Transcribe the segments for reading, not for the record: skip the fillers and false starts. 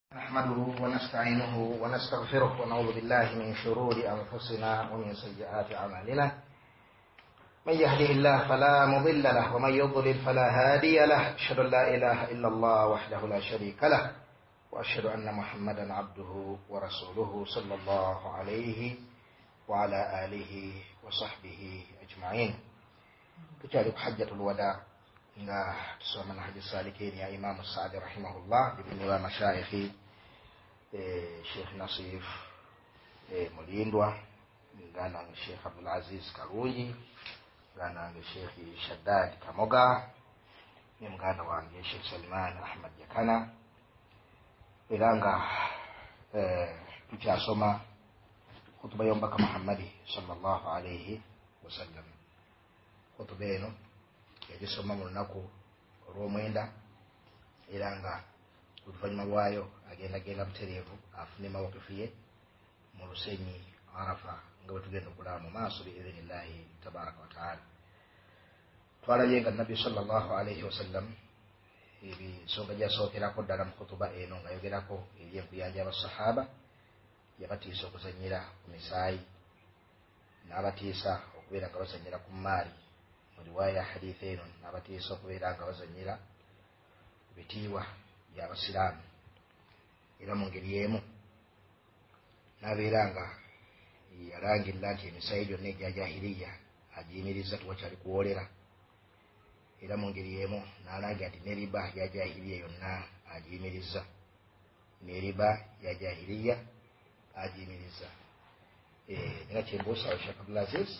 نحمده ونستعينه ونستغفره ونعوذ بالله من شرور أنفسنا ومن سيئات أعمالنا من يهده الله فلا مضل له ومن يضلل فلا هادي له أشهد أن لا إله إلا الله وحده لا شريك له وأشهد أن محمدا عبده ورسوله صلى الله عليه وعلى آله وصحبه أجمعين. كتاب حجة الوداع nga tusoma manhaji salikin ya Imam Sa'di rahimahullah ibn wa mashayikhi Sheikh Nasif Mulindwa ngana Sheikh Abdul Aziz Karungi ngana Sheikh Shaddad Kamoga ni mgana wange Sheikh Salman Ahmad Yakana ilanga tuchasoma hutuba yombaka Muhammadi sallallahu alayhi wasallam. Hutuba eno yagisoma mu lunaku olw'omwenda era nga oluvannyuma lwayo agenda butereevu afune mawakifu ye mu lusenyi Arafa nga bwe tugenda okulaba mu maaso biidhinillahi tabaraka wataala. Twalabye nga nabbi sallallahu alayhi wasallam ebisonga gyasookerako ddala mu kutuba eno nga yogerako eby'enkuyanja abasahaba yabatiisa okuzannyira ku misaayi n'abatiisa okubeera nga bazannyira ku maali riwaya hadith eno nabatiisa okubeera nga bazannyira bitiibwa by'abasiraamu era mu ngeri emu nabeera nga yalangirira nti emisaayi gyonna egya jahiliya agiyimiriza tewakyali kuwoolera era mu ngeri emu n'alangira nti n'eriba ya jahiliya yonna agiyimiriza n'eriba ya jahiliya agiyimiriza. Nina kyembuusa awo Sheikh Abdul Aziz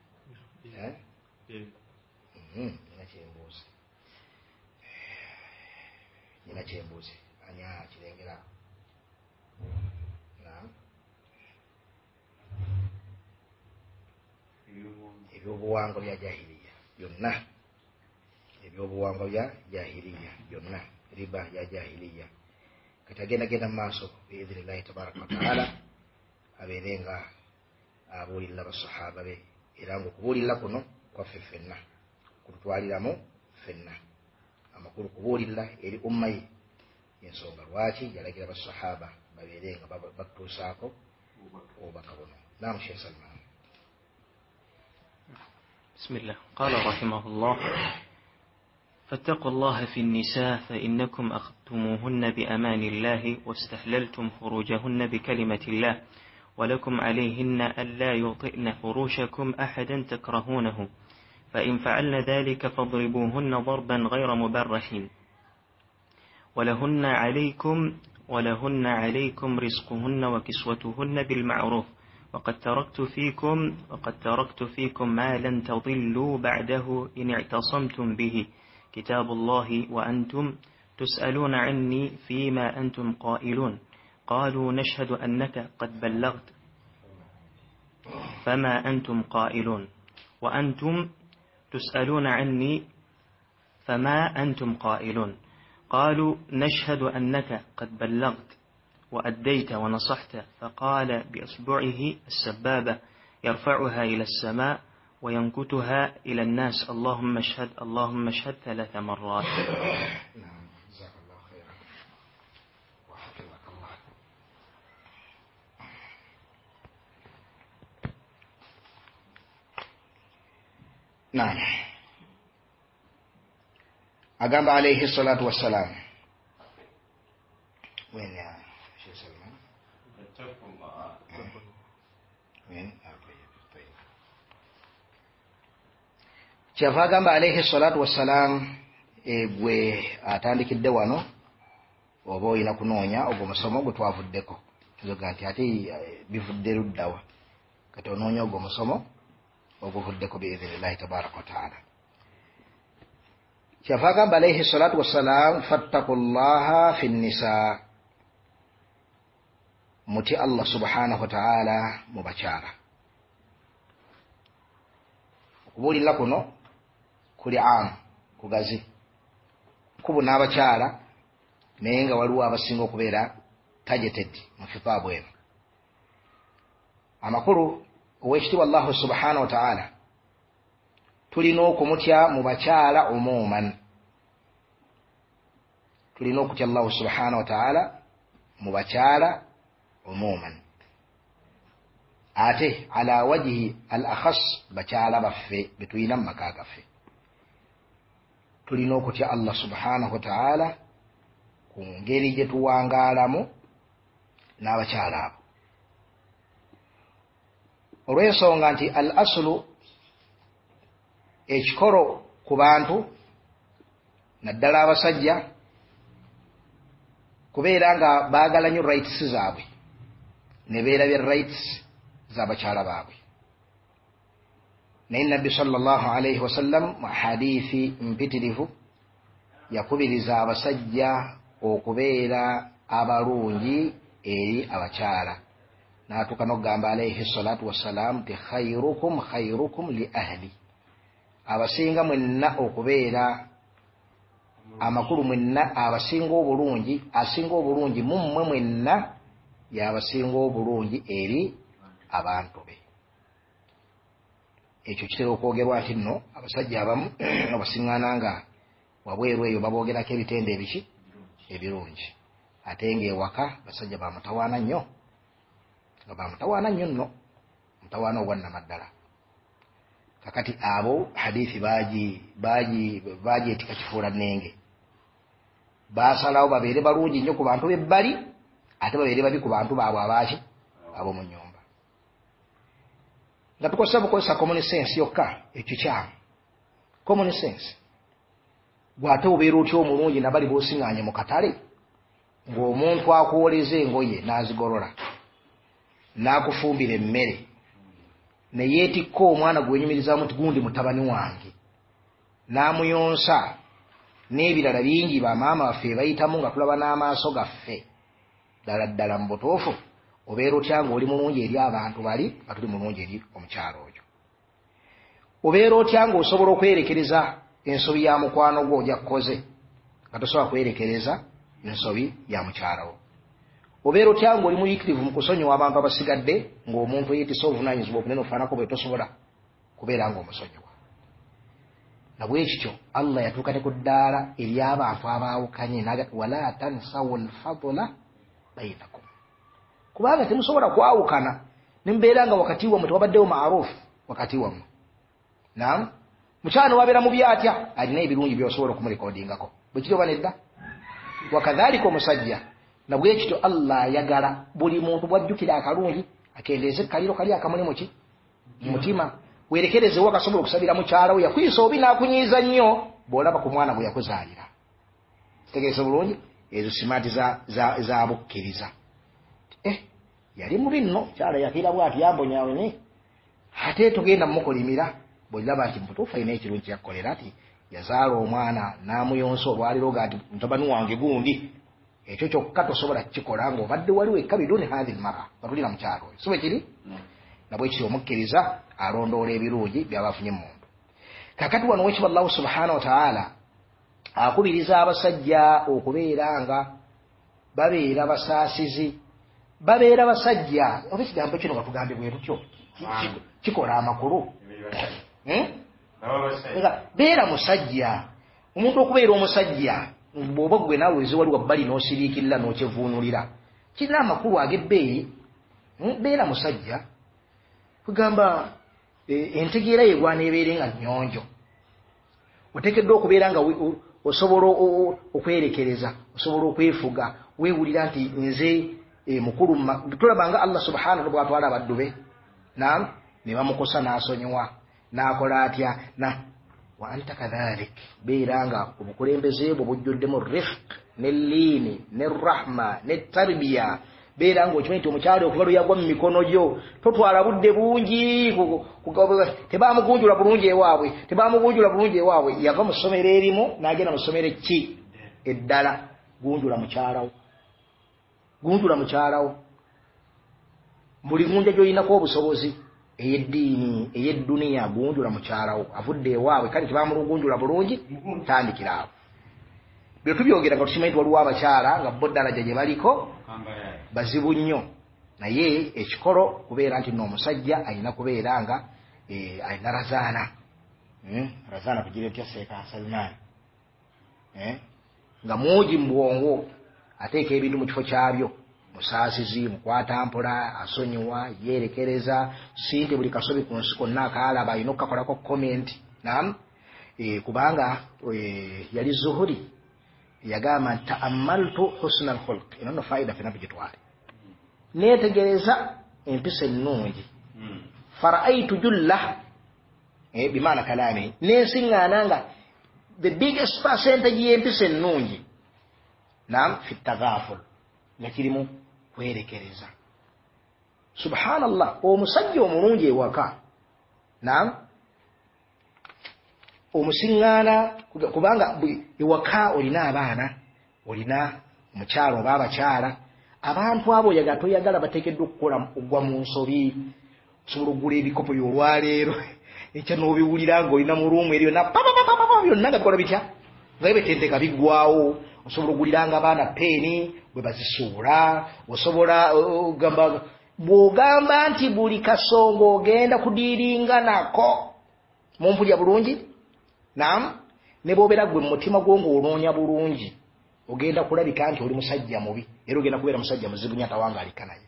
nina kyembuuzi anya kirengera ebyobuwangwa bya jahiliya byonna ebyobuwangwa bya jahiliya byonna riba ya jahiliya kati agenda mu maaso biidhinillahi tabaraka wataala abeere nga abuulirira basahaba be era nga okubuulirira kuno kwaffe ffenna kututwaliramu ffenna amakulu kubuulirira eri umma ye ensonga lwaki yalagira basahaba babeere nga batuusaako obubaka buno. Naam Sheikh Salman. بسم الله. قال رحمه الله: فاتقوا الله في النساء فإنكم أخذتموهن بأمان الله واستحللتم فروجهن بكلمة الله ولكم عليهن ألا يطئن فروشكم أحدا تكرهونه فإن فعلن ذلك فاضربوهن ضربا غير مبرح ولهن عليكم رزقهن وكسوتهن بالمعروف وقد تركت فيكم ما لن تضلوا بعده إن اعتصمتم به كتاب الله وأنتم تسألون عني فيما أنتم قائلون قالوا نشهد أنك قد بلغت فما أنتم قائلون وأنتم تسألون عني فما أنتم قائلون قالوا نشهد أنك قد بلغت وأديت ونصحت فقال بإصبعه السبابة يرفعها إلى السماء وينكتها إلى الناس اللهم اشهد اللهم اشهد 3 مرات. جزاك الله خيرا وحفظك الله. نعم أقام عليه الصلاة والسلام وين يا شيخ سلمان؟ وين؟ طيب شاف أقام عليه الصلاة والسلام bwe atandikidde wano oba olina kunoonya ogwo musomo gwe twavuddeko tuzoga nti ate bivudde luddawa kati onoonya ogwo musomo oguvuddeko biidhinillahi tabaraka wataala. kyafa agamba alayhi salatu wassalam fattaku llaha fi nnisa muti Allah subhanahu wataala mu bakyala. okubuulirira kuno kuli amu kugazi kubuna abakyala naye nga waliwo abasinga okubeera targeted mu khitaabu eno. amakulu owekitiibwa Allahu subhanahu wataala tulina okumutya mu bakyala umuman tulina okutya Allahu subhanahu wataala mu bakyala umuman ate ala wajhi al akhas bakyala baffe betuyina mu maka gaffe tulina okutya Allah subhanahu wa ta'ala ku ngeri gye tuwangaalamu n'abakyala abo olw'ensonga nti al aslu ekikolo ku bantu naddala abasajja kubeera nga baagala nnyo rights zaabwe ne beerabya rights z'abakyala baabwe naye nabbi sallallahu alayhi wasallam mu hadithi mpitirivu yakubiriza abasajja okubeera abalungi eri abakyala n'atuuka n'okugamba alayhi salatu wassalam ti khairukum li ahli abasinga mwenna okubeera amakulu mwenna abasinga obulungi asinga obulungi mummwe mwenna yabasinga obulungi eri abantu be ekyo kitera okwogerwa nti nno abasajja abamu abasiŋŋaana nga wabweru eyo baboogerako ebitende ebiki ebirungi ate ng'ewaka basajja bamutawaana nnyo nga bamutawaana nnyo nno mutawaana ogwannamaddala kakati abo hadithi bagyetika kifuula nnenge basalawo babeere balungi nnyo ku bantu bebbali ate babeere babi ku bantu baabwe abaaki ab'omu nnyumba nga tukozesa bukozesa common sense yokka ekyo kyamu common sense gwate obeera otya omulungi nabali boosiŋŋaanye mu katale ng'omuntu akuwoleza engoye n'azigolola n'akufumbira emmere ne yeetikka omwana gwenyumirizaamu nti gundi mutabani wange n'amuyonsa n'ebirala bingi bamaama baffe bayitamu nga tulaba n'amaaso gaffe ddala ddala mu butuufu obeera otya ng'oli mulungi eri abantu bali nga tuli mulungi eri omukyalo oyo obeera otya ng'osobola okwerekereza ensobi ya mukwano gwo ojja kukoze nga tosobola kwerekereza ensobi ya mukyalawo obeera otya ng'oli muyitirivu mu kusonyiwa abantu abasigadde ng'omuntu eyeetisa obuvunaanyizibwa obunene ofaanako bwe tosobola kubeera ng'omusonyiwa nabwekityo Allah yatuuka ne ku ddaala eri abantu abaawukanye n'agati wala tansawu lfadula bainakum kubanga temusobola kwawukana nembeera nga wakati wammwe tewabaddewo maarufu wakati wammwe naam mukyano wabeera mubi atya alina ebirungi byosobola okumulikodingako bwekityo banedda wakadhalika omusajja nabwekityo Allah ayagala buli muntu bwajjukira akalungi akendeeze kaliro kali akamuli muki mutima werekerezewo akasobola okusabira mukyala we yakwisa obi n'akunyiiza nnyo bw'olaba ku mwana bwe yakuzaalira kitegeeza bulungi ezo simaati za bukkiriza yali mubi nno kyala yakira bw'ati yambonyaone ate tugenda mumukolimira bw'oliraba nti mutuufu alina ekirungi kyakkolera ati yazaala omwana n'amuyonsa olwaliro ga nti mutabani wange gundi ekyo kyokka tosobola kukikola ng'obadde waliwo ekka biduni hathi lmara batulira mukyalo oyo sibe kiri nabwekiri omukkiriza alondoola ebirungi byabafunye mu muntu kakati wano wekiba Allahu subhanahu wa ta'ala akubiriza abasajja okubeera nga babeera basaasizi babeera basajja oba ekigambo kino nga tugambe bwe tutyo kikola amakulu beera musajja omuntu okubeera omusajja bw'oba gwe naawe wezi wali wabbali n'osiriikirira n'okyevuunulira kirina amakulu ag'ebbeeyi beera musajja kugamba entegeera yegwana ebeere nga nnyonjo oteekeddwa okubeera nga osobola okwerekereza osobola okwefuga weewulira nti nze mukulu tulaba nga Allah subhanahu bw'atwala abaddu be naam ne bamukosa n'asonyiwa n'akola atya wa anta kadhalik beera nga obukulembeze bwo bujjuddemu rifq n'elliini n'errahma n'ettarbiya beera ng'okimanyi nti omukyalo okuva luyagwa mu mikono gyo totwala budde bungi tebamugunjula bulungi ewaabwe yava mu ssomero erimu n'agenda mu ssomero ki eddala gunjula mukyalawo buli gunja gy'oyinako obusobozi ey'eddiini ey'edduniya gunjula mukyalawo avudde ewaabwe kale tebamulugunjula bulungi tandikira awo bye tubyogera nga tukimanyi nti waliwo abakyala nga bo ddalaja gye baliko bazibu nnyo naye ekikolo kubeera nti nno omusajja alina kubeera nga alina razaana tugire tutya seeka Salman nga mwogi mu bwongo ateeka ebintu mu kifo kyabyo musaasizi mukwata mpola asonyiwa yeerekereza sinte buli kasobi ku nsi konna akaalaba alina okukakolako comment naam kubanga yali Zuhuri yagamba ta'ammaltu husnal khulq ino faida fena bigitwale neetegereza empisa ennungi faraitu julla bimaana kalami nensiŋŋaananga the biggest percentage y'empisa ennungi naam fi tagaaful nga kirimu kwerekereza subhanallah omusajja omulungi ewaka naam omusiŋŋaana kubanga ewaka olina abaana olina omukyalo oba abakyala abantu abo oyagala toyagala bateekeddwa okukola ogwa mu nsobi osobola okugula ebikopo by'olwaleero ekya n'obiwulira ng'olina mu ruumu eriyo byonna nga bikola bitya nga betenteka biggwawo osobola okuguliranga abaana peeni bwe bazisuula osobola bw'ogamba nti buli kasongo ogenda kudiiringa nako mumpulya bulungi naam ne bw'obeera gwe mu mutima gwo ng'oloonya bulungi ogenda kulabika nti oli musajja mubi era ogenda kubeera musajja muzibu nnyo atawangaalika naye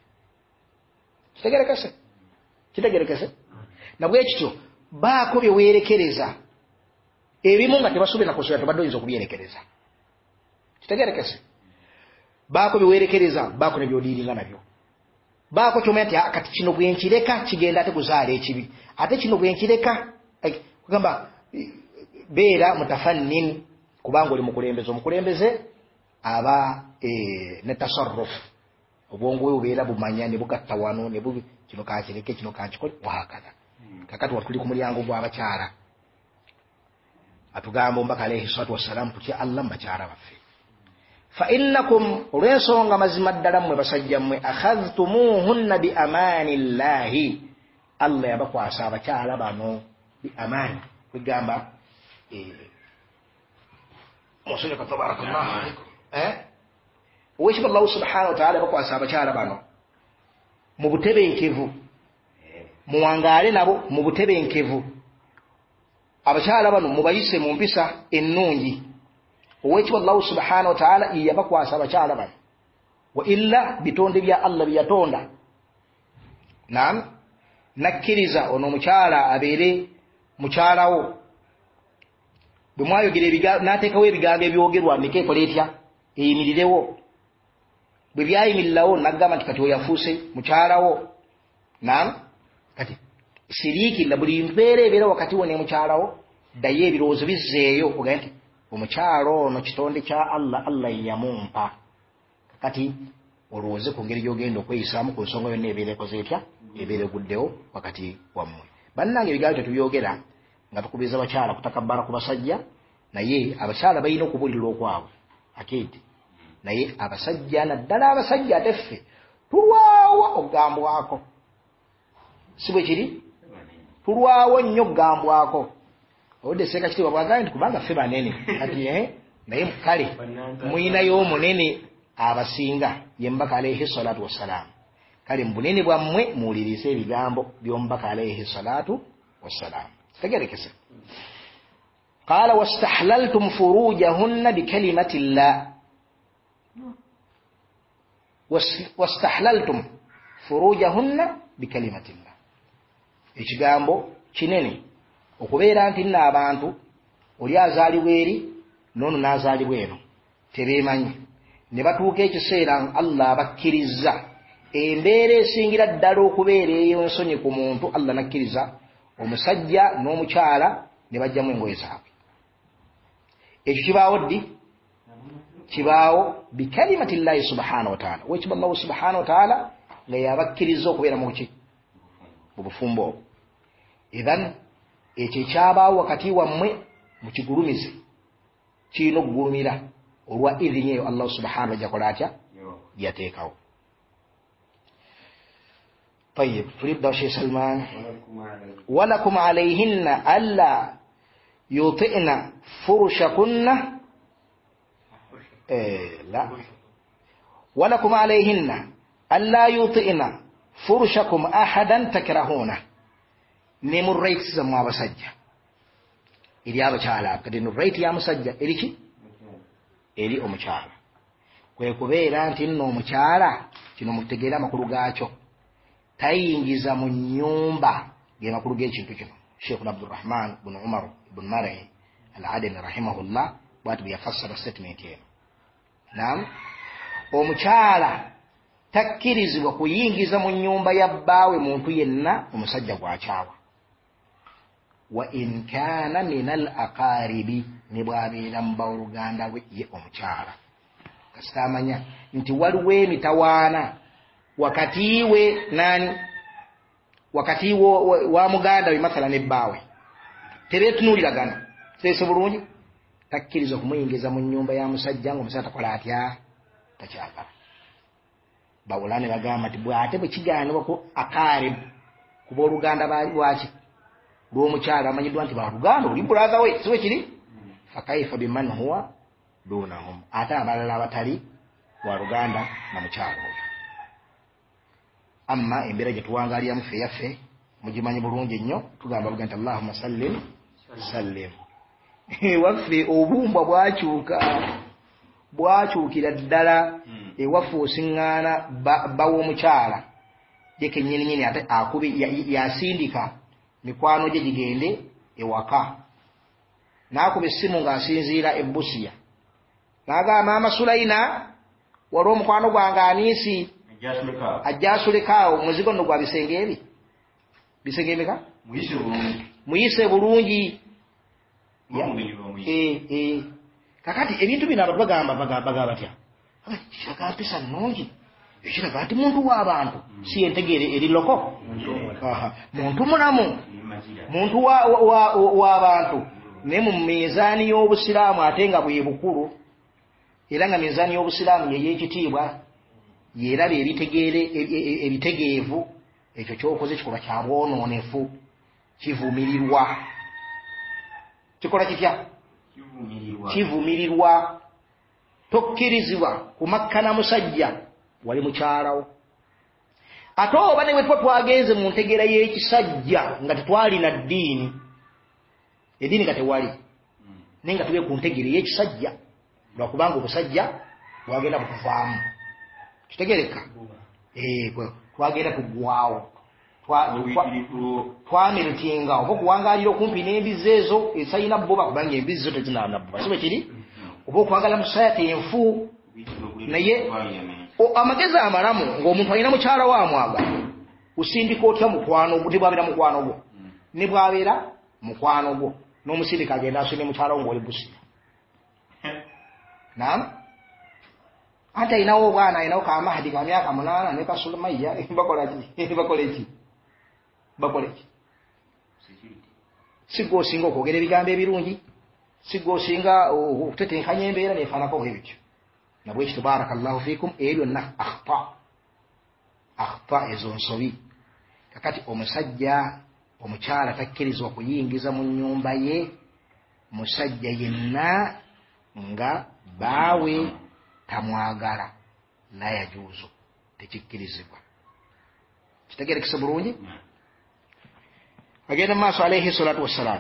kitegerekese nabwe kityo baako bye weerekereza ebimu nga tebasuubira nakusobola tobadde oyinza okubyerekereza kitegerekese baako bye weerekereza baako ne byodiiringa nabyo baako kyomanya nti kati kino bwe nkireka kigenda ate kuzaala ekibi ate kino bwe nkireka kugamba beera mutafannin kubanga oli omukulembeze aba ne tasarrufu obwongo bwe bubeera bumanya ne bugatta wano ne bubi kino kakireke kino kankikole wahakala kakati watuli ku mulyango gw'abakyala atugamba omubaka alayhi salatu wassalamu tutya Allah mubakyala baffe fa innakum olw'ensonga mazima ddala mmwe basajja mmwe akhadhtumuhunna bi amaani llahi Allah yabakwasa abakyala bano bi amaani kwegamba musoneka tabarakallahu alaikum owekitiibwa Allah subhanahu wa ta'ala yabakwasa abakyala bano mu butebenkevu muwangaale nabo mu butebenkevu abakyala bano mubayise mu mpisa ennungi owekitiibwa Allah subhanahu wa ta'ala yabakwasa abakyala bano wa illa bitonde bya Allah byatonda naam nakkiriza ono omukyala abeere mukyalawo bwe mwayogera n'ateekawo ebigambo ebyogerwa mikeekola etya eyimirirewo bwe byayimirirawo naggamba nti kati oyafuuse mukyalawo naam kati siriikirira buli mpeera ebeera wakati wo ne mukyalawo ddayo ebirowoozo bizzeeyo ogaye nti omukyalo ono kitonde kya Allah yamumpa kati olowooze ku ngeri gy'ogenda okweyisaamu ku nsonga yonna ebeera ekoze etya ebeera eguddewo wakati wammwe bannange ebigambo tetubyogera nga tukubiriza abakyala kutakabbala ku basajja naye abakyala balina okubuulirira okwabwe akedi naye abasajja naddala abasajja ate ffe tulwawo okugambwako si bwe kiri tulwawo nnyo okugambwako obudde seeka kitiibwa bwagambye nti kubanga ffe banene kati naye kale muyinayo omunene abasinga ye mbaka alayhi salatu wassalamu kale mu bunene bwammwe muwulirize ebigambo by'omubaka alayhi salatu wassalamu tegerekese qala wastahlaltum furujahunna bikalimati llah wastahlaltum furujahunna bikalimati llah ekigambo kinene okubeera nti nno abantu oli azaalibwa eri n'ono n'azaalibwa eno tebeemanyi ne batuuka ekiseera Allah abakkiriza embeera esingira ddala okubeera ey'ensonyi ku muntu Allah nakkiriza omusajja n'omukyala ne bajjamu engoye zaabwe ekyo kibaawo ddi kibaawo bikalimati llahi subhanahu wa ta'ala wekitiibwa Allah subhanahu wa ta'ala nga yabakkiriza okubeera mu ki mu bufumbo obwo ethan ekyo ekyabaawo wakati wammwe mukigulumize kirina okugulumira olwa idhini eyo Allah subhanahu wa jakola atya yateekawo طيب تريد شيء سلمان ولكم عليهن ألا يطئن فرشكن لا ولكم عليهن ألا يطئن فرشكم أحدا تكرهونه نمريت زما بسجة إلي أبا شعلا كده نريت يا مسجة إلي كي إلي أم شعلا كويكوبيرا تنو مشعلا kino mutegeera amakulu gaakyo tayingiza mu nnyumba ge makulu g'ekintu kino. Sheikh Abdurrahman ibn Umar ibn Mar'i al-Adani rahimahullah bw'ati bwe yafassara statement eno. Naam, omukyala takkirizibwa kuyingiza mu nnyumba ya bbaawe muntu yenna omusajja gw'akyawa. Wa in kaana min al-aqaribi, ne bw'abeera mu bawoluganda bwe ye omukyala. Kasita amanya nti waliwo emitawaana wakati we nani, wakati wa muganda we mathala ne bbaawe, tebeetunuuliragana, seese bulungi, takkiriza kumuyingiza mu nnyumba ya musajja ng'omusajja takola atya, takyagala. Bawulane bagamba nti bw'ate bwe kigaanibwa ku akaribu ku booluganda lwaki lw'omukyala amanyiddwa nti baluganda oli bulaza we, si bwe kiri? Fakaifa biman huwa dunahum, ate abalala abatali waluganda na mukyala oyo. Amma embeera gye tuwangaaliramu ffe yaffe mugimanyi bulungi nnyo, tugamba buga nti Allahumma sallim sallim. Ewaffe obumbwa bwakyukira ddala, ewaffe osiŋŋaana bbawa omukyala ye kennyininyini ate akubi yasindika mikwano gye gigende ewaka, n'akuba essimu ng'asinziira ebbusiya, n'agamba maama Sulaina wali omukwano gwange aniisi ajja asulekaawo, muzigo nno gwa bisenge ebi, bisenge emeka muyise bulungi. Kakati ebintu bino abantu bagamba batya, kiraga mpisa nnungi, ekiraga nti muntu w'abantu, si entegeere eri loko, muntu mulamu, muntu w'abantu, naye mu mizaani y'obusiraamu ate nga bwe bukulu, era nga mizaani y'obusiraamu yeey'ekitiibwa, yeeraba ebitegeevu, ekyo ky'okoze kikolwa kya bwonoonefu, kivumirirwa. Kikola kitya? Kivumirirwa. Tokkirizibwa kumakkana musajja wali mukyalawo. Ate oba ne bwe tuba twagenze mu ntegeera y'ekisajja nga tetwalina ddiini, eddiini nga tewali, naye nga tube ku ntegeera y'ekisajja, lwakubanga obusajja bwagenda bukuvaamu. Kitegereka? Twagenda tuggwawo, twamiritinga oba okuwangaalira okumpi n'embizi ezo ezirina bboba, kubanga embizi zo tezinaana bboba, si bwe kiri? Oba okwagala musaya tenfu. Naye amagezi amalamu ng'omuntu alina mukyala wa amwagala, usindika otya mukwano gwo? Tebwabeera mukwano gwo, ne bwabeera mukwano gwo, n'omusindika agenda asomye mukyala wo ng'oli busiya. Naam, ate ayinawo obwana, ayinawo ka Mahdi ka myaka 8 ne ka Sulemaiya, bakola ki? Si gwe osinga okwogera ebigambo ebirungi, si gwe osinga okutetenkanya embeera neefaanako bwebityo. Nabwe ekyo barakallahu fiikum, ebyo byonna akhta, ezo nsobi. Kakati omusajja, omukyala takkirizibwa kuyingiza mu nnyumba ye musajja yenna nga baawe tamwagala, la yajuuzu, tekikkirizibwa. Kitegeerekese bulungi? Agenda maaso alayhi salatu wassalaam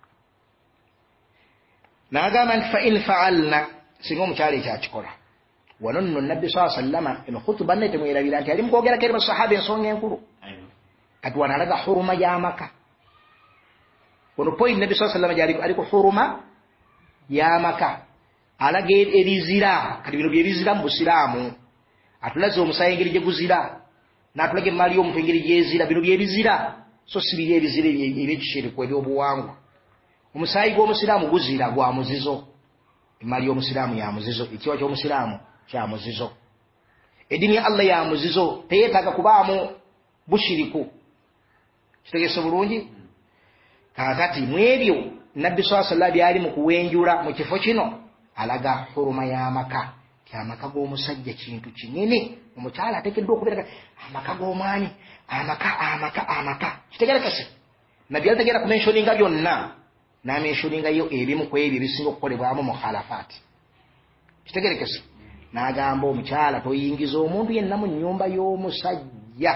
n'agamba nti fa in fa'alna, singa omukyala ekyo akikola. Wano nno nabbi saa sallama eno khutuba ne temwerabira nti ali mu kwogera keri basahaba ensonga enkulu. Kati wano alaga huruma y'amaka. Wano point nabbi saa sallama gyali ali ku huruma y'amaka, alaga ebizira. Kati bino byebizira mu busiraamu, atulaze omusaayi engeri gye guzira, n'atulaga emmaali y'omuntu engeri gyezira. Bino byebizira, so si biri ebizira ebyekishiriku ebyobuwangwa. Omusaayi gw'omusiraamu guzira gwa muzizo, emmaali y'omusiraamu ya muzizo, ekiwa ky'omusiraamu kya muzizo, eddiini ya Allah ya muzizo, teyeetaaga kubaamu bushiriku. Kitegeese bulungi? Kaakati mu ebyo nabbi sallallahu alaihi wasallam byali mu kuwenjula mu kifo kino, alaga huruma y'amaka, ti amaka g'omusajja kintu kinene. Omukyala ateekeddwa okubeera amaka g'omwami, amaka. Kitegerekese? Nabbi alitegeera kumentioninga byonna, n'amentioningayo ebimu ku ebyo ebisinga okukolebwamu mukhalafaati. Kitegerekese? N'agamba omukyala toyingiza omuntu yenna mu nnyumba y'omusajja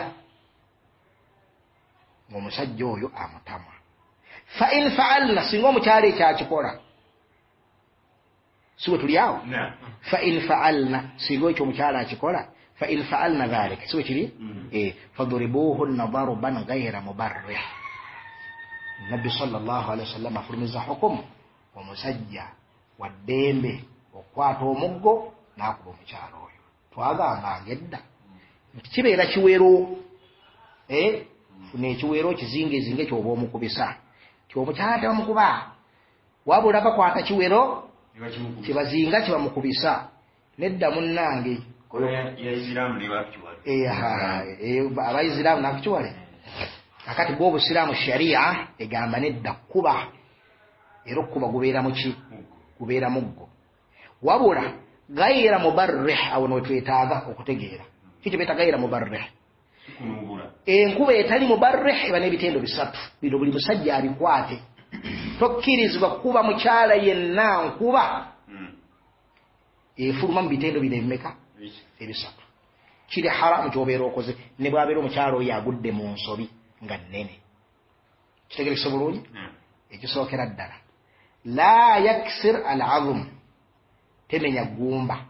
ng'omusajja oyo amutamwa. Fa in fa'alna, singa omukyala ekyo akikola, siwe tuli awo? Fa in fa'alna, singa ekyo omukyala akikola, fa in fa'alna dhalika siwe kiri fadribuhunna darban ghayra mubarrih. Nabbi sallallahu alaihi wasallam afulumiza hukumu omusajja waddembe okwata omuggo n'akuba omukyala oyo. Twagamba ngedda kibeera kiwero funa ekiwero kizingezinge kyoba omukubisa kyomukyala tebamukuba wabula bakwata kiwero kibazinga kibamukubisa. Nedda munnange abaisiraamu nakukiwale akati bwo obusiraamu sharia egamba nedda kuba era okuba gubeera muki gubeera muggo wabula gayira mubarrih. Awo notwetaaga okutegeera kiki beta gayira mubarrih. Enkuba etali mubarrih eba n'ebitendo bisatu. Bino buli musajja abikwate. Tokkirizibwa kuba mukyala yenna nkuba efuluma mu bitendo bino ebimeka ebisatu. Kiri haramu kyobeera okoze ne bwabeera omukyala oyo agudde mu nsobi nga nnene. Kitegerekese bulungi. Ekisookera ddala la yaksir al-azm, temenya gumba.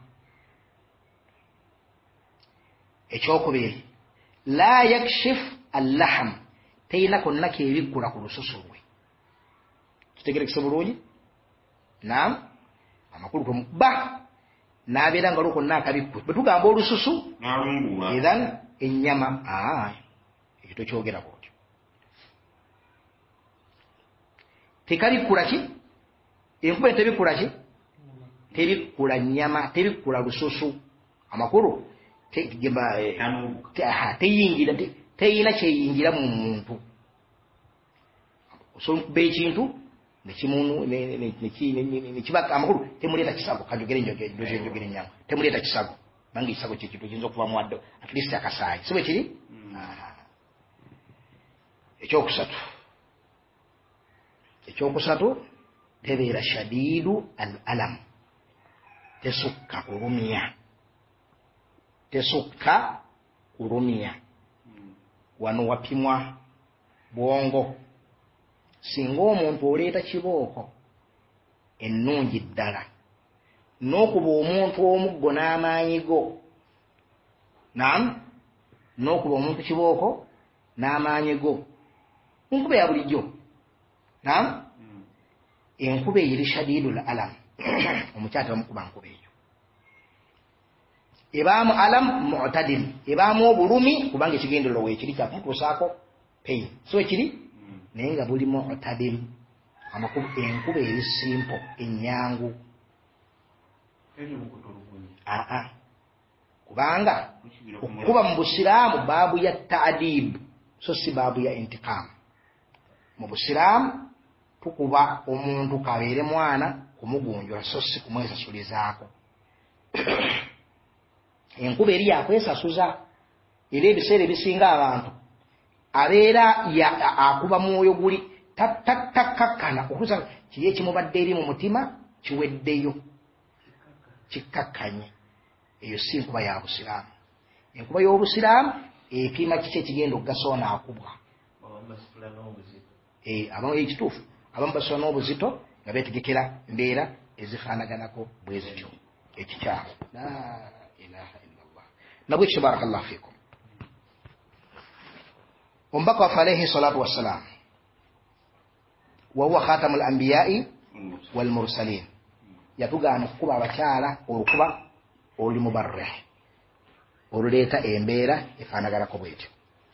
Ekyokubiri la yakshif al-lahm, teyina konna kebiggula ku lususu lwe. Kitegerekese bulungi. Naam, amakulu kumuba n'abeera nga lukonna akabikku. Bwe tugamba olususu edhan ennyama ekyo tokyogera bwotyo. Tekabikkula ki? Enkuba tebikkula ki? Tebikkula nnyama, tebikkula lususu. Amakulu teyingira, teyina kyeyingira mu muntu. Osobola ekintu nekimunu nekibaka amakulu temuleeta kisago kajogere njogere nyama temuleeta kisago bangi kisago kyekintu kiyinza okuva mu wadde at least akasaayi sibe kiri. Ekyokusatu tebeera shadidu al-alam, tesukka kulumya. Wano wapimwa bwongo. Singa omuntu oleeta kibooko ennungi ddala n'okuba omuntu omuggo n'amaanyi go, n'okuba omuntu kibooko n'amaanyi go, enkuba ya bulijjo. Enkuba eyo eri shadidul alam. Omukyala tebamukuba nkuba eyo. Ebaamu alam mu'tadil, ebaamu obulumi kubanga ekigendererwa weekiri kyakumutuusaako pain. So ekiri naye nga buli mu'tadil. Amakuba enkuba eri simple ennyangu. Kubanga okuba mu busiraamu baabu ya ta'dib so si baabu ya intiqam. Mu busiraamu tukuba omuntu kabeere mwana kumugunjula so si kumwesasulizaako. Enkuba eri yakwesasuza era ebiseera ebisinga abantu abeera akuba mwoyo guli takkakkana okusa kiri ekimubadde eri mu mutima kiweddeyo kikkakkanye. Eyo si nkuba ya busiraamu. Enkuba y'obusiraamu epima kiki ekigenda okugasa ono akubwa. Abamu ekituufu abamu basula n'obuzito nga beetegekera mbeera ezifaanaganako bwe zityo ekikyamu. La ilaha illallah. Nabwekyo barakallahu fikum. Omubaka waffe alayhi salatu wassalam wa huwa khatamul anbiya'i wal mursalin yatugaana okukuba abakyala olukuba oli mubarrih oluleeta embeera efaanaganako bwetyo.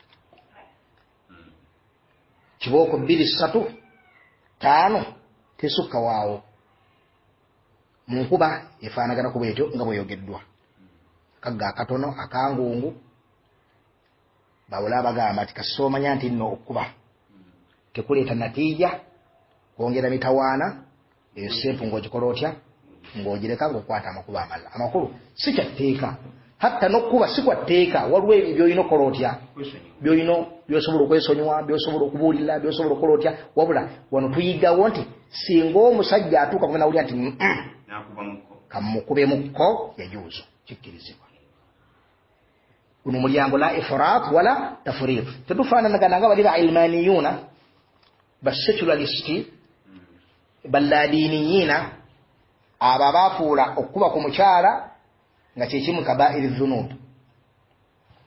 Kibooko 2 3 5 tesukka waawo mu nkuba efaanaganako bwetyo nga bweyogeddwa. Kagga akatono akangungu bawula bagamba nti kasita omanya nti nno okuba tekuleeta natiija kwongera mitawaana eyo sempu ng'ogikola otya ng'ogireka ng'okwata amakuba amalala. Amakulu si kyatteeka hatta n'okkuba si kwatteeka. Waliwo ebyo by'olina okola otya by'olina by'osobola okwesonyiwa by'osobola okubuulira by'osobola okola otya. Wabula wano tuyigawo nti singa omusajja atuuka ku nawulira nti kamukubemukko yajuuzo kikkirizibwa. Guno mulyango la ifrat wala tafrit. Tetufaananagana nga bali ba ilmaniyuuna ba secularisti balladiniyiina abo abaafuula okukuba ku mukyala nga kyekimu kabairi dhunub.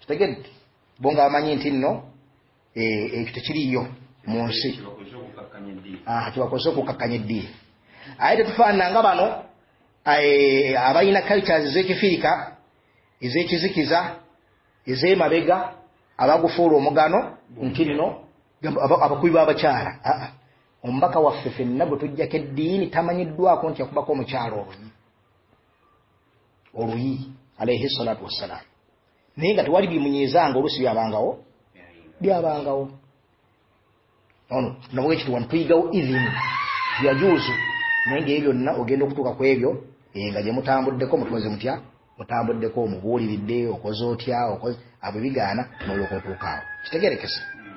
kitegedde bonga amanyi nti nno ekyo tekiriyo mu nsi kibakoze okukakkanya eddiini aye tetufaanana nga bano abalina cultures ez'ekifirika ez'ekizikiza ez'emabega abagufuula omugano nti nno abakubi b'abakyala omubaka waffe ffenna bwe tujjako eddiini tamanyiddwako nti yakubako omukyala oluyi alayhi salatu wassalaamu naye nga tewali bimunyeezanga oluusi byabangawo ono nabwe ekyo wano tuyigawo idhini yajuuzu naye ngaebyo byonna ogenda okutuuka ku ebyo nga gye mutambuddeko mutukoze mutya mutambuddeko omubuuliridde okoze otya abo bigaana n'olyoka otuukaawo kitegerekese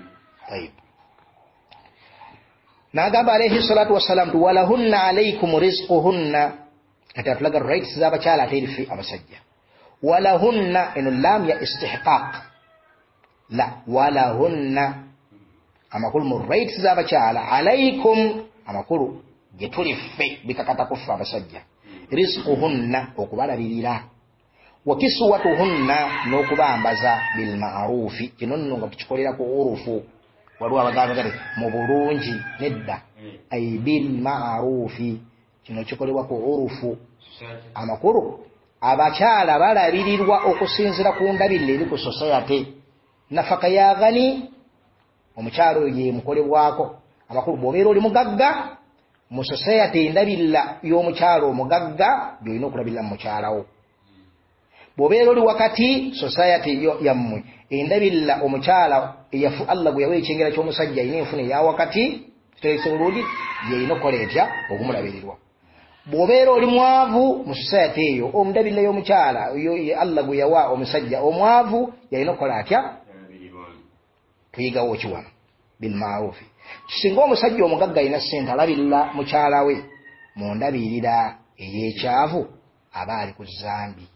n'agamba alayhi salatu wassalaamu tu walahunna alaykum rizquhunna ate atulaga rights z'abakyala ate erife abasajja walahunna eno lam ya istihqaq la walahunna amakulu mu rights z'abakyala alaykum amakulu gye tuliffe bikakata kuffe abasajja rizquhunna okubalabirira wa kiswatuhunna n'okubambaza bilma'rufi kino nno nga tukikolera ku urufu waliwo abagamba mu bulungi nedda ay bilma'rufi kino kikolebwa ku urufu amakulu abakyala balabirirwa okusinzira ku ndabirire eri ku society nafaka ya gani omukyalo oyo yemukolebwako amakulu bw'obeera oli mugagga mu society endabirira y'omukyalo omugagga byolina okulabirira mu mukyalawo bw'obeera oli wakati society yammwe endabirira omukyala eyafu Allah gwe yawa ekyengera ky'omusajja alina enfuna eya wakati kitegeese bulungi yeyina okukola etya okumulabirirwa bw'obeera oli mwavu mu society eyo omundabirira y'omukyala Allah gwe yawa omusajja omwavu yalina okukola atya tuyigawo ki wano bilmaarufi kisinga omusajja omugagga alina ssente alabirira mukyala we mu ndabirira ey'ekyavu aba ali ku zambi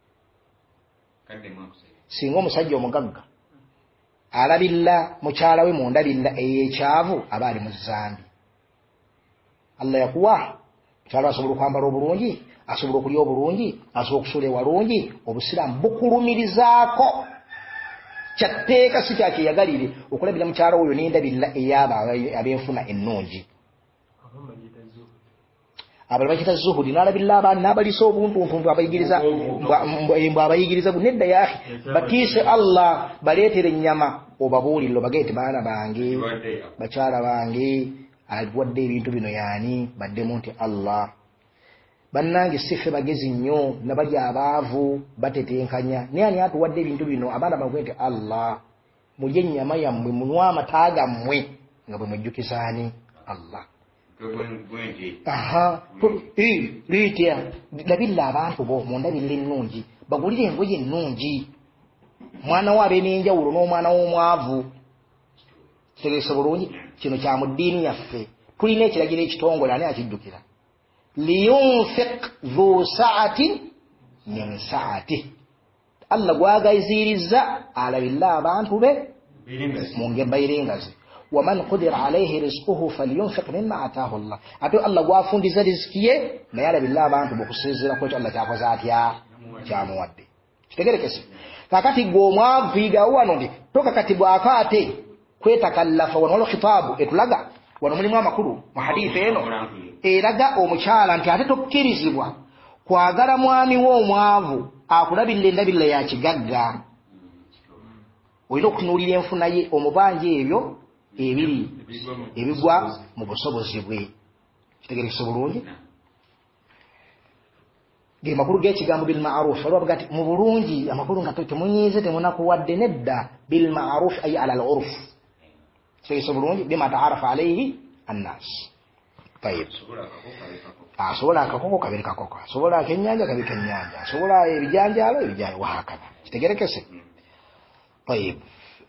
singa omusajja omugagga alabirira mukyala we mu ndabirira ey'ekyavu aba ali mu zambi Allah yakuwa mukyala asobola okwambala obulungi asobola okulya obulungi asobola okusuula ewalungi obusiraamu bukulumirizaako kyatteeka si kyakyeyagalire okulabira mukyala oyo n'endabirira ey'abo ab'enfuna ennungi abalala bakita zuhudi n'alabirira abaana n'abaliisa obuntuntuntu abayigiriza mbw abayigiriza nedda yaahi batiise Allah baleetere ennyama obabuulirire obagee ti baana bange bakyala bange alwadde ebintu bino yaani baddemu nti Allah bannange siffe bagezi nnyo nabali abaavu batetenkanya naye ani atuwadde ebintu bino abaana bagwe nti Allah mulye ennyama yammwe munywa amata gammwe nga bwe mujjukizaani Allah liitya labirira abantu bo mu ndabirira ennungi bagulire engoye ennungi mwana wo abe n'enjawulo n'omwana w'omwavu kitegeese bulungi kino kya mu ddiini yaffe tulina ekiragiro ekitongole ani akijjukira liyunfiq dhu sa'atin min sa'ati Allah gwagazirizza alabirira abantu be mu ngembayirengazi waman qudira alayhi rizquhu falyunfiq mimma ataahu Allah ate Allah gwafundiza riziki ye naye alabirira abantu bokusinziira ku ekyo Allah kyakoze atya kyamuwadde kitegerekese kakati gwe omwavu yigawo wano ndi toka kati bw'afa ate kwetakallafa wano waliwo khitaabu etulaga wano mulimu amakulu mu hadithi eno eraga omukyala nti ate tokkirizibwa kwagala mwami wo omwavu akulabirira endabirira ya kigagga olina okutunuulira enfuna ye omubanja ebyo ebiri ebigwa mu busobozi bwe kitegerekese bulungi ge makulu g'ekigambo bilma'ruf waliwo baga ti mu bulungi amakulu nga temunyiize temunakuwadde nedda bilma'ruf ay ala al urf kitegerekese bulungi bima taarafa alayhi annas tayib asobola akakoko kabiri kakoko asobola akenyanja kabiri kenyanja asobola ebijanjaalo ebijanjaalo wahakana kitegerekese tayib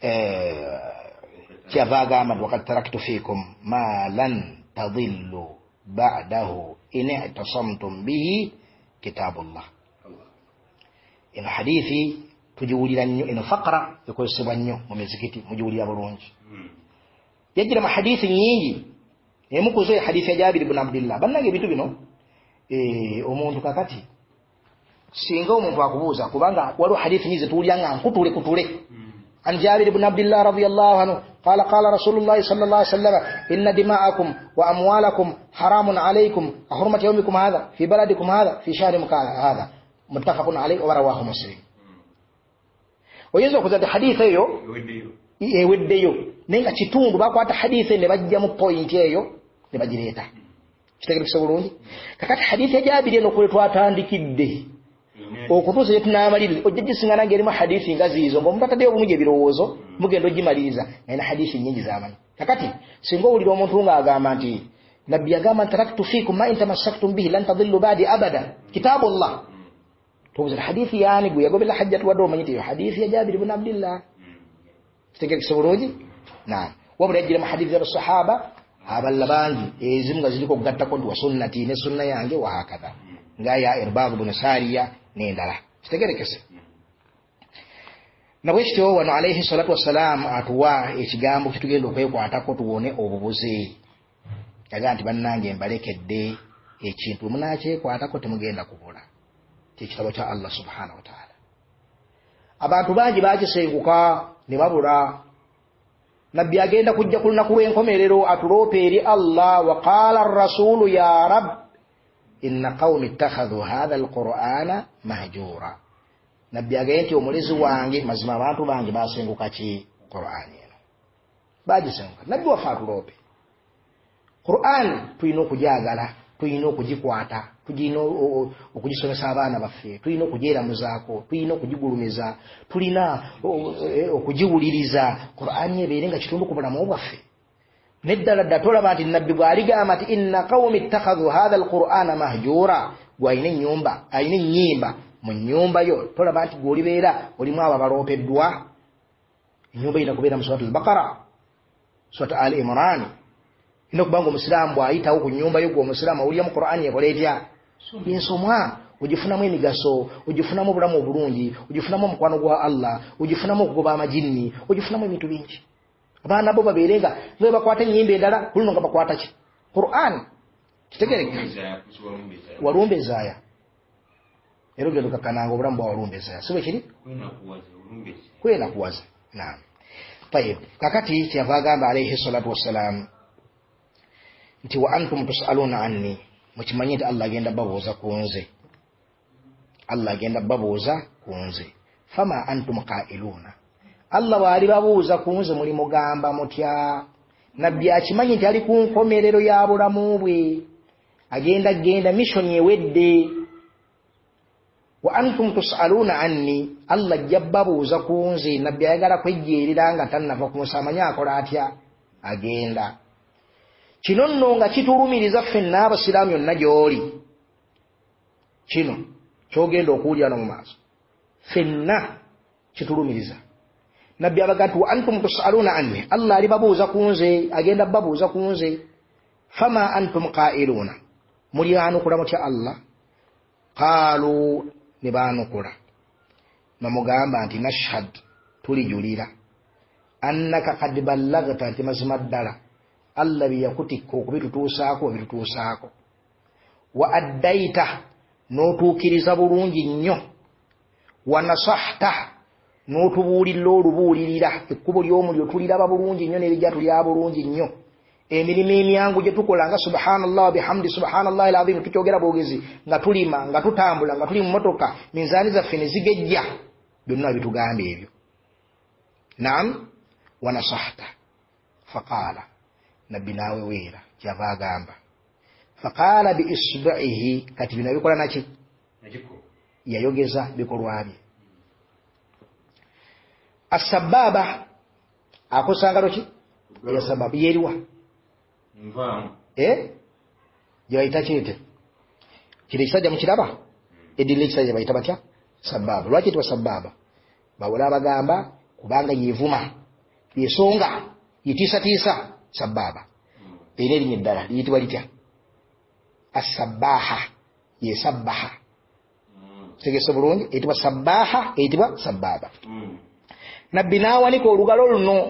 kyava agamba nti wakad taraktu fiikum ma lan tadillu ba'dahu in i'tasamtum bihi kitabullah eno hadithi tugiwulira nnyo eno faqra ekozesebwa nnyo mu mizikiti mugiwulira bulungi yajjira mu hadithi nnyingi emukuzo hadithi ya Jabir ibn Abdillah bannange ebintu bino omuntu kakati singa omuntu akubuuza kubanga waliwo hadithi nyize tuwulyanga nkutule عن جابر بن عبد الله رضي الله عنه قال قال رسول الله صلى الله عليه وسلم إن دماءكم وأموالكم حرام عليكم كحرمة يومكم هذا في بلدكم هذا في شهركم هذا متفق عليه ورواه مسلم وينزل كذا حديث يوديو نيجا تشتون باكو حديث نبجي مو بوينت يو نبجي ليتا kitegere kisobulungi kakati hadithi ya Jabiri eno kule twatandikidde okutuusa gye tunaamaliriza ojja gisingana ng'erimu hadithi nga ziizo ng'omuntu ataddeyo obulungi ebirowoozo mugenda ogimaliriza naye na hadithi nnyingi z'amanyi kakati singa owulira omuntu ng'agamba nti nabbi yagamba nti taraktu fiikum ma in tamassaktum bihi lan tadillu ba'di abada kitabullah tubuuza hadithi yaani gwe yagobera hajjatu wadde omanyi nti eyo hadithi ya Jabiri ibn Abdillah kitegere kisobulungi naam wabula yajjira mu hadithi y'abasahaba aballa bangi ezimu nga ziriko okugattako nti wa sunnati ne sunna yange wahakadha ngaya Irbad ibn Sariya n'endala kitegerekese nabwe kityo wano alayhi salatu wassalam atuwa ekigambo kitugenda okwekwatako tuwone obubuze yaga nti bannange mbalekedde ekintu munakyekwatako temugenda kubula kyekitabo kya Allah subhanahu wa ta'ala abantu bangi bakisenguka ne babula nabbi agenda kujja ku lunaku lw'enkomerero atuloopa eri Allah wa qala ar-rasulu ya rab inna qawmi ittakhadhu hadha al-qur'ana mahjura nabbi agenda nti omulezi wange mazima abantu bange basenguka ki Qur'an eno bagisenguka nabbi wafa atuloope Qur'an tuyina okujagala tuyina okugikwata tuyina okugisomesa abaana baffe tuyina okugyeramuzaako tuyina okugigulumiza tulina okugiwuliriza Qur'an ebeere nga kitundu ku bulamu bwaffe neddala dda tolaba nti nabbi bw'aligamba nti inna qawmi ittakhadhu hadha alqur'ana mahjura gw'alina ennyumba alina ennyimba mu nnyumba yo tolaba nti gw'olibeera olimu abo abaloopeddwa ennyumba erina kubeera mu surat al-Baqara surat Ali Imran ino kubanga omusiraamu bw'ayitawo ku nnyumba yo gw'omusiraamu awulira mu Qur'an ekola etya yensomwa ogifunamu emigaso ogifunamu obulamu obulungi ogifunamu omukwano gwa Allah ogifunamu okugoba amajinni ogifunamu ebintu bingi abaana bo babeere nga nga bakwata ennyimba endala kuluno nga bakwata ki Qur'an kitegereke walumbezaaya era ogenda okakkananga obulamu bwa walumbezaaya si bwe kiri kwena kuwaza naam tayib kakati kyava agamba alayhi salatu wassalam nti wa antum tusaluna anni mukimanyi nti Allah agenda babuuza ku nze Allah agenda babuuza ku nze fama antum qailuna Allah bw'ali babuuza ku nze muli mugamba mutya nabbi akimanyi nti ali ku nkomerero ya bulamu bwe agenda mission ewedde wa antum tusaluna anni Allah ajja babuuza ku nze nabbi ayagala kwejjeerera nga tannava ku nsi amanyi akola atya agenda kino nno nga kitulumiriza ffenna abasiraamu yonna gy'oli kino kyogenda okuwulira no mu maaso ffenna kitulumiriza nabbi abaga nti wa antum tusaluna anni Allah ali babuuza ku nze agenda babuuza ku nze fama antum qailuna muli anukula mutya Allah qaalu ne baanukula namugamba nti nashhad tulijulira annaka qad ballagta nti mazima ddala Allah biyakutikka okubitutuusaako wa addaita n'otuukiriza bulungi nnyo wa nasahta n'otubuulirira olubuulirira ekkubo ly'omuliro tuliraba bulungi nnyo n'erijja tulya bulungi nnyo emirimu emyangu gye tukola nga subhanallah wa bihamdi subhanallahi alazim tukyogera bwogezi nga tulima nga tutambula nga tuli mu motoka minzaani zaffe ne zigejja byonna bitugamba ebyo naam wa nasahta faqaala nabbi naawe weera kyava agamba faqaala bi isba'ihi kati bino bikola naki yayogeza bikolwa bye asababa akosangalo ki ya sababu yeriwa gyebayita kyete kiri ekisajja mukiraba eddiini ekisajja bayita batya sababa lwaki etibwa sababa bawula bagamba kubanga yeevuma yesonga yetiisatiisa sababa erina erinnya eddala liyitibwa litya asabbaha yesabbaha tegese bulungi eyitibwa sabbaha eyitibwa sababa nabbi n'awanika olugalo luno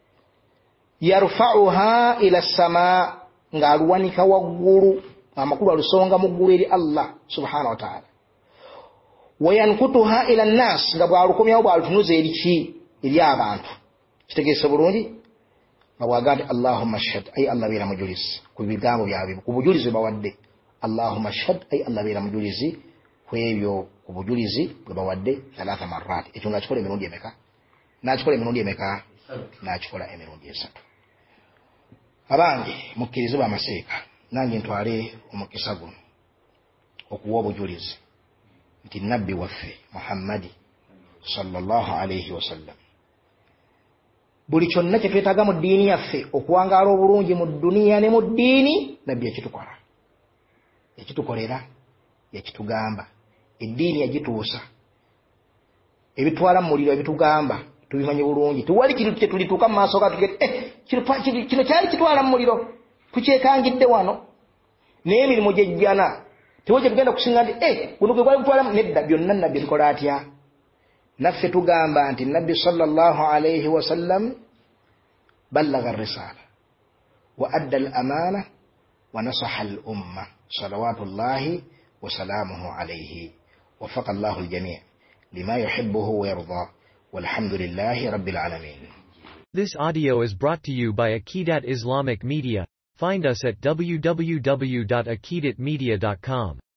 yarfa'uha ila sama ng'aluwanika waggulu amakulu alusonga mu ggulu eri Allah subhanahu wa ta'ala wayankutuha ila nnas nga bwalukomyawo bwalutunuza eri abantu kitegeese bulungi nga bwaga nti allahumma ashhad ay allah beera mujulizi ku bigambo byabwe ku bujulizi bawadde allahumma ashhad ay allah beera mujulizi ku ebyo ku bujulizi bwe bawadde 3 marrat ekyo nga kikola emirundi emeka nakikola emirundi emeka nakikola emirundi 3 abange mukkirize bamaseeka nange ntwale omukisa guno okuwa obujulizi nti nabbi waffe Muhammadi sallallahu alayhi wasallam buli kyonna kye twetaaga mu ddiini yaffe okuwangaala obulungi mu duniya ne mu ddiini nabbi yakitukola yakitukolera yakitugamba eddiini yagituusa ebitwala mu muliro ebitugamba tubimanyi bulungi tuwali kintu kye tulituuka mu maaso ga tugete kino kyali kitwala mu muliro tukyekangidde wano naye emirimu gyejjana tewoje tugenda kusinga nti guno gwe gwali gutwala nedda byonna nabbi bikola atya naffe tugamba nti nabbi sallallahu alayhi wasallam ballagha ar-risala wa adda al-amana wa nasaha al-umma salawatullahi wa salamuhu alayhi وفق الله الجميع لما يحبه ويرضى والحمد لله رب العالمين. This audio is brought to you by Aqidat Islamic Media. Find us at www.aqidatmedia.com.